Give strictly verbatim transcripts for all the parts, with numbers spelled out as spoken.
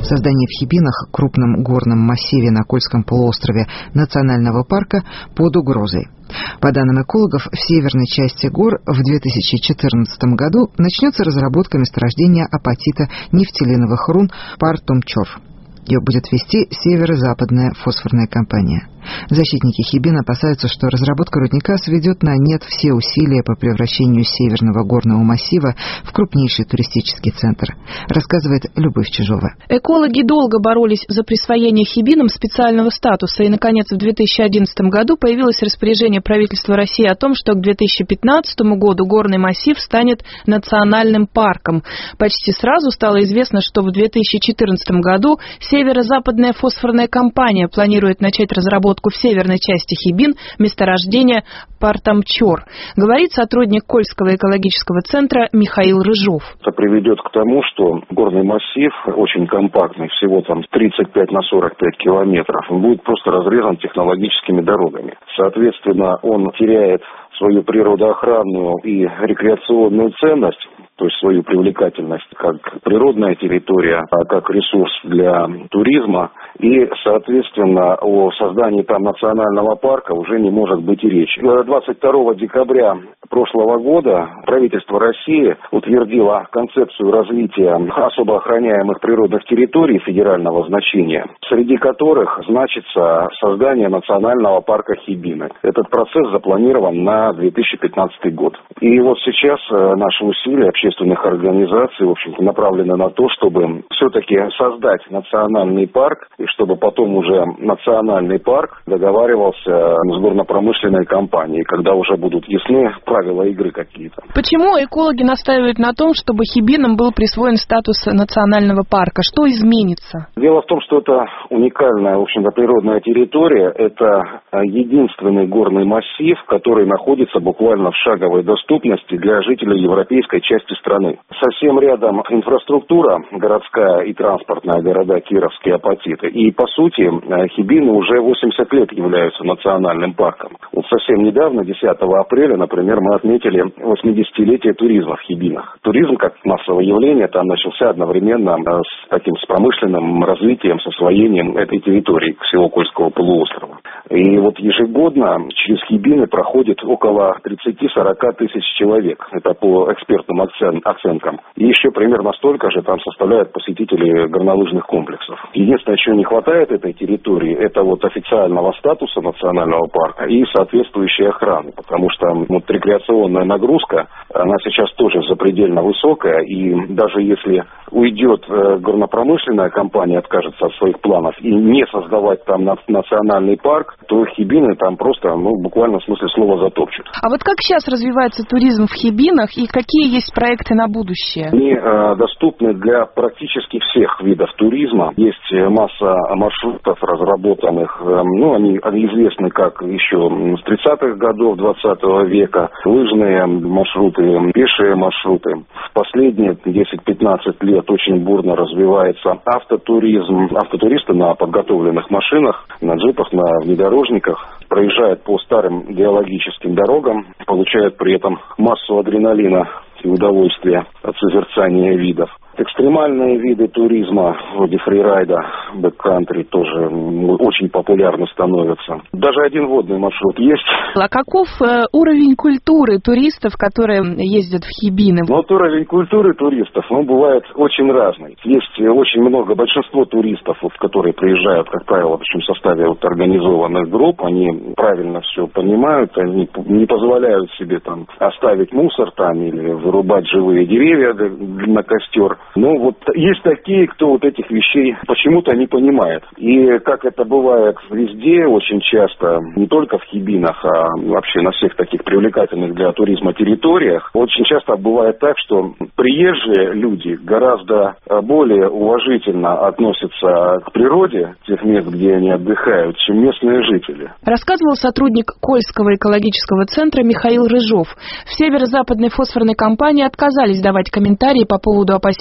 Создание в Хибинах, крупном горном массиве на Кольском полуострове, национального парка под угрозой. По данным экологов, в северной части гор в две тысячи четырнадцатом году начнется разработка месторождения апатита нефтелиновых рун Партомчор. Ее будет вести северо-западная фосфорная компания. Защитники Хибин опасаются, что разработка рудника сведет на нет все усилия по превращению северного горного массива в крупнейший туристический центр, рассказывает Любовь Чижова. Экологи долго боролись за присвоение Хибинам специального статуса, и, наконец, в две тысячи одиннадцатом году появилось распоряжение правительства России о том, что к две тысячи пятнадцатому году горный массив станет национальным парком. Почти сразу стало известно, что в две тысячи четырнадцатом году северо-западная фосфорная компания планирует начать разработку в северной части Хибин месторождения Партомчор, говорит сотрудник Кольского экологического центра Михаил Рыжов. Это приведет к тому, что горный массив, очень компактный, всего там тридцать пять на сорок пять километров, он будет просто разрезан технологическими дорогами. Соответственно, он теряет свою природоохранную и рекреационную ценность, то есть свою привлекательность как природная территория, а как ресурс для туризма. И, соответственно, о создании там национального парка уже не может быть и речи. двадцать второго декабря прошлого года правительство России утвердило концепцию развития особо охраняемых природных территорий федерального значения, среди которых значится создание национального парка Хибины. Этот процесс запланирован на две тысячи пятнадцатый год. И вот сейчас наши усилия общественных организаций, в общем-то, направлены на то, чтобы все-таки создать национальный парк, и чтобы потом уже национальный парк договаривался с горно-промышленной компанией, когда уже будут ясны правила игры какие-то. Почему экологи настаивают на том, чтобы Хибинам был присвоен статус национального парка? Что изменится? Дело в том, что это уникальная, в общем-то, природная территория. Это единственный горный массив, который находится буквально в шаговой доступности для жителей европейской части страны. Совсем рядом инфраструктура городская и транспортная, города Кировские, Апатиты. И, по сути, Хибины уже восемьдесят лет являются национальным парком. Вот совсем недавно, десятого апреля, например, мы отметили восьмидесятилетие туризма в Хибинах. Туризм, как массовое явление, там начался одновременно с таким с промышленным развитием, с освоением этой территории всего Кольского полуострова. И вот ежегодно через Хибины проходит около тридцать-сорок тысяч человек. Это по экспертным оценкам. И еще примерно столько же там составляют посетители горнолыжных комплексов. Единственное, чего не хватает этой территории, это вот официального статуса национального парка и соответствующей охраны. Потому что вот рекреационная нагрузка, она сейчас тоже запредельно высокая. И даже если уйдет горнопромышленная компания, откажется от своих планов и не создавать там национальный парк, то Хибины там просто, ну, буквально в смысле слова затопчут. А вот как сейчас развивается туризм в Хибинах и какие есть проекты на будущее? Они э, доступны для практически всех видов туризма. Есть масса маршрутов разработанных, э, ну, они известны как еще с тридцатых годов двадцатого века. Лыжные маршруты, пешие маршруты. В последние десять-пятнадцать лет очень бурно развивается автотуризм. Автотуристы на подготовленных машинах, на джипах, на внедорожниках проезжают по старым геологическим дорогам, получают при этом массу адреналина и удовольствия от созерцания видов. Экстремальные виды туризма, вроде фрирайда, бэккантри, тоже очень популярны становятся. Даже один водный маршрут есть. А каков э, уровень культуры туристов, которые ездят в Хибины? Ну, вот уровень культуры туристов, он бывает очень разный. Есть очень много, большинство туристов, вот, которые приезжают, как правило, в общем, в составе вот, организованных групп, они правильно все понимают, они не позволяют себе там оставить мусор там или вырубать живые деревья на костер. Ну, вот есть такие, кто вот этих вещей почему-то не понимает. И как это бывает везде, очень часто, не только в Хибинах, а вообще на всех таких привлекательных для туризма территориях, очень часто бывает так, что приезжие люди гораздо более уважительно относятся к природе тех мест, где они отдыхают, чем местные жители. Рассказывал сотрудник Кольского экологического центра Михаил Рыжов. В северо-западной фосфорной компании отказались давать комментарии по поводу опасений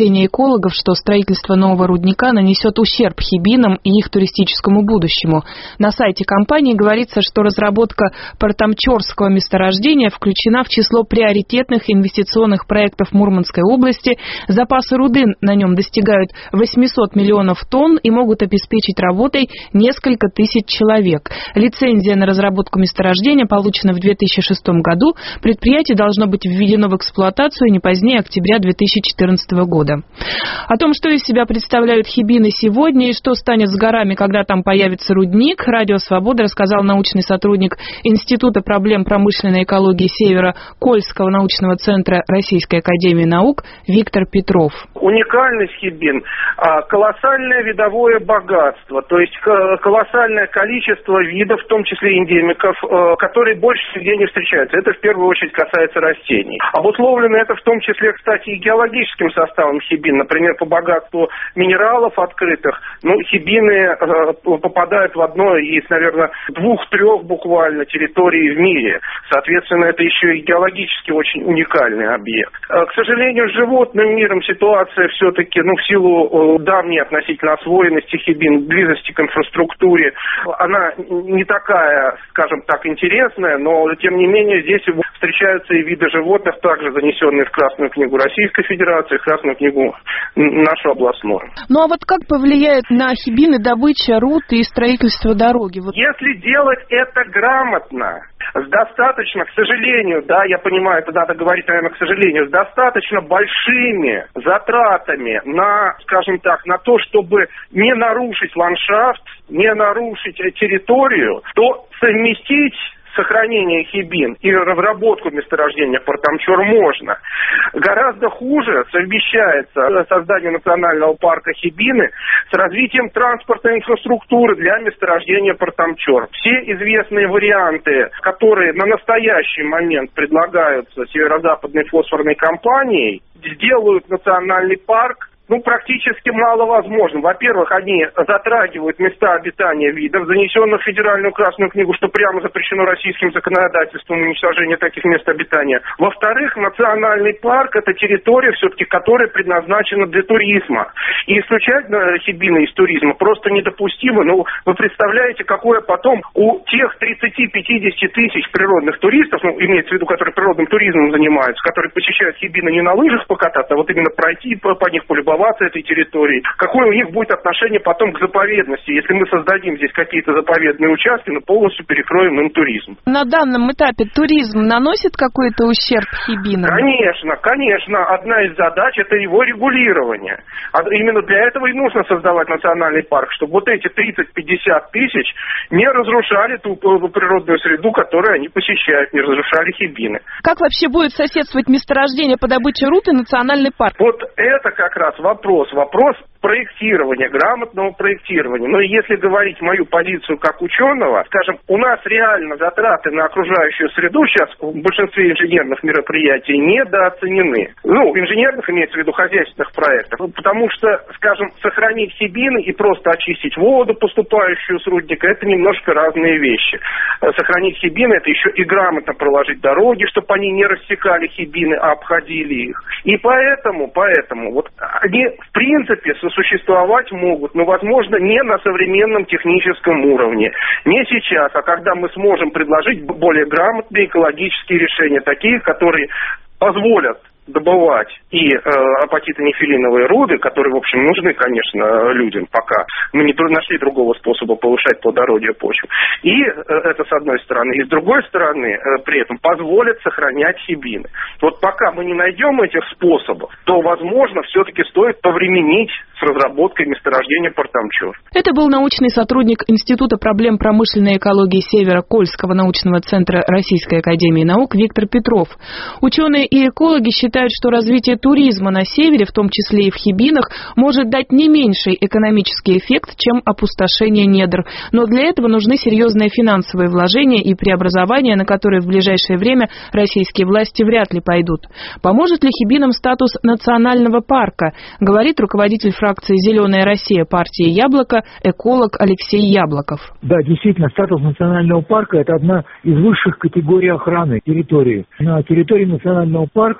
опасения экологов, что строительство нового рудника нанесет ущерб хибинам и их туристическому будущему. На сайте компании говорится, что разработка Партамчорского месторождения включена в число приоритетных инвестиционных проектов Мурманской области. Запасы руды на нем достигают восемьсот миллионов тонн и могут обеспечить работой несколько тысяч человек. Лицензия на разработку месторождения получена в две тысячи шестом году. Предприятие должно быть введено в эксплуатацию не позднее октября две тысячи четырнадцатого года. О том, что из себя представляют хибины сегодня и что станет с горами, когда там появится рудник, Радио Свобода рассказал научный сотрудник Института проблем промышленной экологии Севера Кольского научного центра Российской академии наук Виктор Петров. Уникальность хибин – колоссальное видовое богатство, то есть колоссальное количество видов, в том числе эндемиков, которые больше нигде не встречаются. Это в первую очередь касается растений. Обусловлено это в том числе, кстати, и геологическим составом хибин. Например, по богатству минералов открытых, ну, хибины э, попадают в одно из, наверное, двух-трех буквально территорий в мире. Соответственно, это еще и геологически очень уникальный объект. Э, к сожалению, с животным миром ситуация все-таки, ну, в силу э, давней относительно освоенности хибин, близости к инфраструктуре, она не такая, скажем так, интересная, но, тем не менее, здесь встречаются и виды животных, также занесенные в Красную книгу Российской Федерации, в Красную книгу нашу областную. Ну а вот как повлияет на хибины добыча руд и строительство дороги? Вот. Если делать это грамотно, с достаточно, к сожалению, да, я понимаю, это надо говорить, наверное, к сожалению, с достаточно большими затратами на, скажем так, на то, чтобы не нарушить ландшафт, не нарушить территорию, то совместить сохранение хибин и разработку месторождения Партамчор можно. Гораздо хуже совмещается создание национального парка хибины с развитием транспортной инфраструктуры для месторождения Партамчор. Все известные варианты, которые на настоящий момент предлагаются северо-западной фосфорной компанией, сделают национальный парк Ну, практически маловозможно. Во-первых, они затрагивают места обитания видов, занесенных в Федеральную Красную книгу, что прямо запрещено российским законодательством, уничтожение таких мест обитания. Во-вторых, национальный парк – это территория, все-таки, которая предназначена для туризма. И исключать хибины из туризма просто недопустимо. Ну, вы представляете, какое потом у тех тридцати-пятидесяти тысяч природных туристов, ну, имеется в виду, которые природным туризмом занимаются, которые посещают хибины не на лыжах покататься, а вот именно пройти по, по них полюбоваться этой территорией. Какое у них будет отношение потом к заповедности, если мы создадим здесь какие-то заповедные участки, но полностью перекроем им туризм? На данном этапе туризм наносит какой-то ущерб хибинам? Конечно, конечно. Одна из задач – это его регулирование. А именно для этого и нужно создавать национальный парк, чтобы вот эти тридцать-пятьдесят тысяч не разрушали ту природную среду, которую они посещают, не разрушали хибины. Как вообще будет соседствовать месторождение по добыче руд и национальный парк? Вот это как раз вопрос. Вопрос проектирования, грамотного проектирования. Но если говорить мою позицию как ученого, скажем, у нас реально затраты на окружающую среду сейчас в большинстве инженерных мероприятий недооценены. Ну, инженерных имеется в виду хозяйственных проектов. Потому что, скажем, сохранить хибины и просто очистить воду, поступающую с рудника, это немножко разные вещи. Сохранить хибины – это еще и грамотно проложить дороги, чтобы они не рассекали хибины, а обходили их. И поэтому, поэтому, вот они в принципе сосуществовать могут, но, возможно, не на современном техническом уровне. Не сейчас, а когда мы сможем предложить более грамотные экологические решения, такие, которые позволят добывать и э, апатитонефилиновые руды, которые, в общем, нужны, конечно, людям пока. Мы не нашли другого способа повышать плодородие почвы. И э, это с одной стороны. И с другой стороны, э, при этом позволит сохранять хибины. Вот пока мы не найдем этих способов, то, возможно, все-таки стоит повременить с разработкой месторождения Партамчор. Это был научный сотрудник Института проблем промышленной экологии Севера Кольского научного центра Российской академии наук Виктор Петров. Ученые и экологи считают, что развитие туризма на севере, в том числе и в хибинах, может дать не меньший экономический эффект, чем опустошение недр. Но для этого нужны серьезные финансовые вложения и преобразования, на которые в ближайшее время российские власти вряд ли пойдут. Поможет ли хибинам статус национального парка, говорит руководитель фракции «Зеленая Россия» партии «Яблоко», эколог Алексей Яблоков. Да, действительно, статус национального парка – это одна из высших категорий охраны территории. На территории национального парка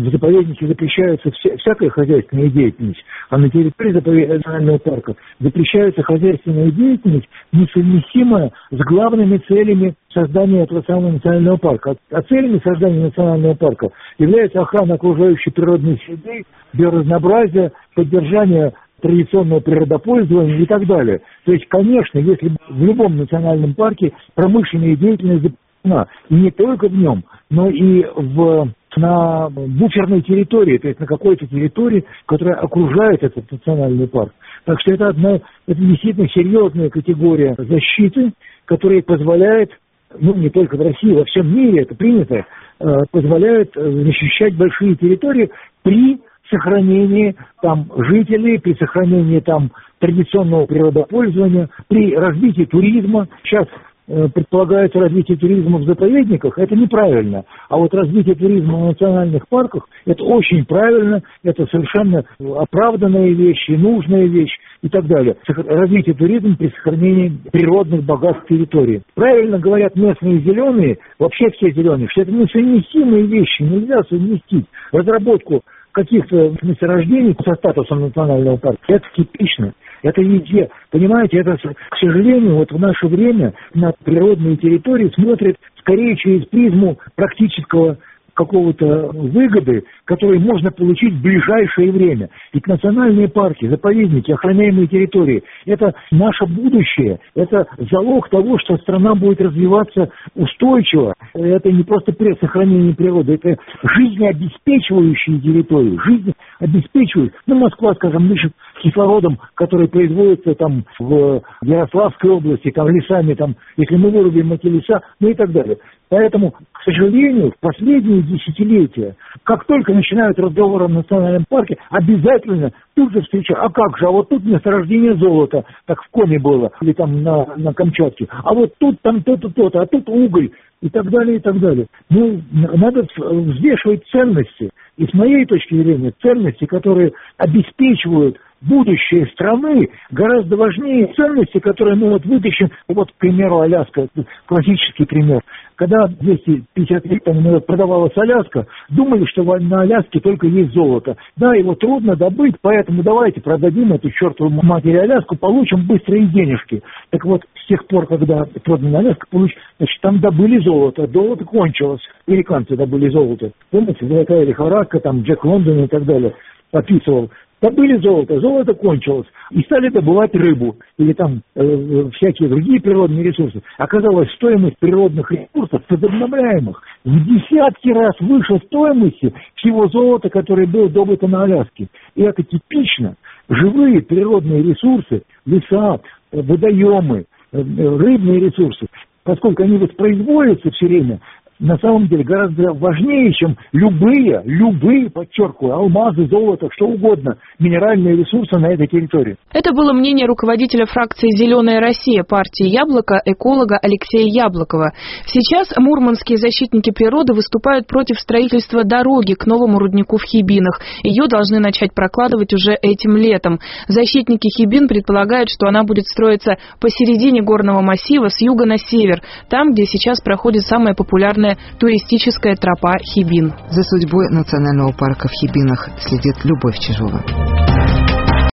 в заповеднике запрещается вся, всякая хозяйственная деятельность, а на территории заповедного национального парка запрещается хозяйственная деятельность, несовместимая с главными целями создания этого самого национального парка. А целями создания национального парка является охрана окружающей природной среды, биоразнообразия, поддержание традиционного природопользования и так далее. То есть, конечно, если в любом национальном парке промышленная деятельность запрещена, и не только в нем, но и в, на буферной территории, то есть на какой-то территории, которая окружает этот национальный парк. Так что это одна, это действительно серьезная категория защиты, которая позволяет, ну не только в России, во всем мире это принято, позволяет защищать большие территории при сохранении там жителей, при сохранении там традиционного природопользования, при развитии туризма. Сейчас э, предполагается развитие туризма в заповедниках, это неправильно. А вот развитие туризма в национальных парках, это очень правильно, это совершенно оправданная вещь, и нужная вещь и так далее. Развитие туризма при сохранении природных богатств территории. Правильно говорят местные зеленые, вообще все зеленые, что это несовместимые вещи, нельзя совместить разработку каких-то месторождений со статусом национального парка. Это типично. Это везде. Понимаете, это, к сожалению, вот в наше время на природные территории смотрят скорее через призму практического какого-то выгоды, которые можно получить в ближайшее время. Ведь национальные парки, заповедники, охраняемые территории – это наше будущее, это залог того, что страна будет развиваться устойчиво. Это не просто сохранение природы, это жизнеобеспечивающие территории, жизнеобеспечивающие. Ну, Москва, скажем, дышит кислородом, который производится там в Ярославской области, там лесами, там, если мы вырубим эти леса, ну и так далее. Поэтому, к сожалению, в последние десятилетия, как только начинают разговоры о национальном парке, обязательно тут же встречают. А как же, а вот тут месторождение золота, так в Коме было, или там на, на Камчатке, а вот тут там то-то, то-то, а тут уголь, и так далее, и так далее. Ну, надо взвешивать ценности. И с моей точки зрения, ценности, которые обеспечивают будущее страны, гораздо важнее ценности, которые, ну вот вытащим, вот, к примеру, Аляска, классический пример. Когда двести пятьдесят лет тому продавалась Аляска, думали, что на Аляске только есть золото. Да, его трудно добыть, поэтому давайте продадим эту чертову матери Аляску, получим быстрые денежки. Так вот, с тех пор, когда продана Аляска, получ... значит, там добыли золото, золото кончилось, американцы добыли золото. Помните, золотая лихорадка, там Джек Лондон и так далее описывал. Добыли золото, золото кончилось, и стали добывать рыбу или там э, всякие другие природные ресурсы. Оказалось, стоимость природных ресурсов возобновляемых в десятки раз выше стоимости всего золота, которое было добыто на Аляске. И это типично. Живые природные ресурсы, леса, водоемы, э, рыбные ресурсы, поскольку они воспроизводятся все время, на самом деле гораздо важнее, чем любые, любые, подчеркиваю, алмазы, золото, что угодно, минеральные ресурсы на этой территории. Это было мнение руководителя фракции «Зеленая Россия» партии «Яблоко», эколога Алексея Яблокова. Сейчас мурманские защитники природы выступают против строительства дороги к новому руднику в Хибинах. Ее должны начать прокладывать уже этим летом. Защитники Хибин предполагают, что она будет строиться посередине горного массива с юга на север, там, где сейчас проходит самая популярная туристическая тропа Хибин. За судьбой национального парка в Хибинах следит Любовь Чижова.